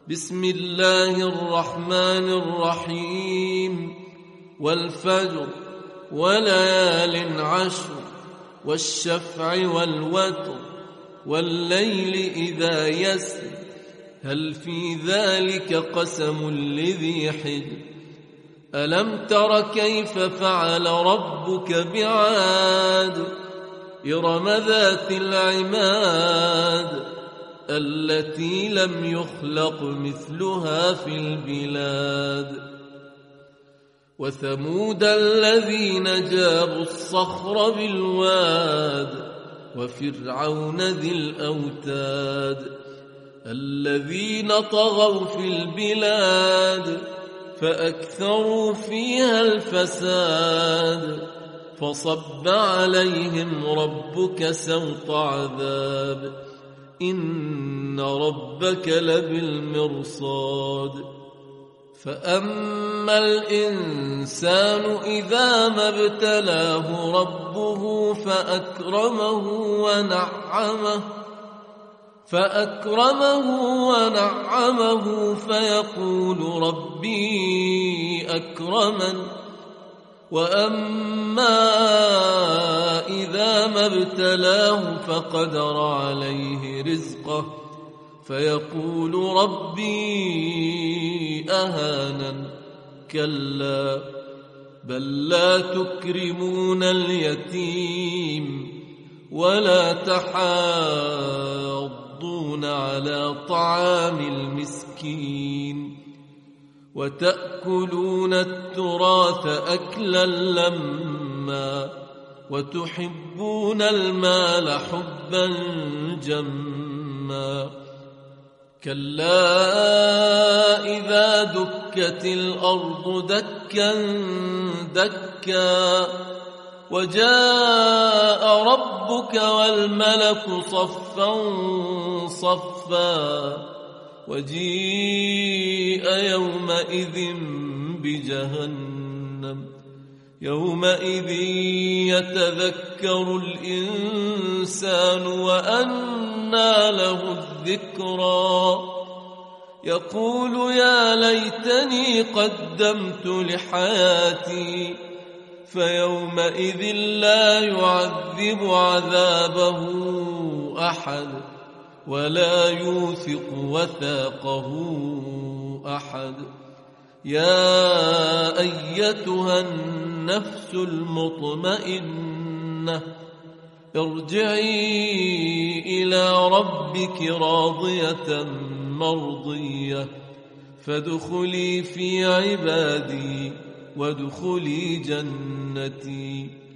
بسم الله الرحمن الرحيم والفجر وليال عشر والشفع والوتر والليل إذا يسر هل في ذلك قسم لذي حجر ألم تر كيف فعل ربك بعاد إرم ذات العماد التي لم يخلق مثلها في البلاد وثمود الذين جابوا الصخر بالواد وفرعون ذي الأوتاد الذين طغوا في البلاد فأكثروا فيها الفساد فصب عليهم ربك سوط عذاب إن ربك لبالمرصاد فأما الإنسان إذا ما ابتلاه ربه فأكرمه ونعمه فيقول ربي أكرمن وأما إذا ما ابتلاه فقدر عليه رزقه فيقول ربي أهانن كلا بل لا تكرمون اليتيم ولا تحاضون على طعام المسكين وتأكلون التراث أكلا لما وتحبون المال حبا جما كلا إذا دكت الأرض دكا دكا وجاء ربك والملك صفا صفا وجيء يومئذ بجهنم يومئذ يتذكر الإنسان وأنى له الذكرى يقول يا ليتني قدمت لحياتي فيومئذ لا يعذب عذابه أحد ولا يوثق وثاقه أحد يا أيتها النفس المطمئنة ارجعي إلى ربك راضية مرضية فادخلي في عبادي وادخلي جنتي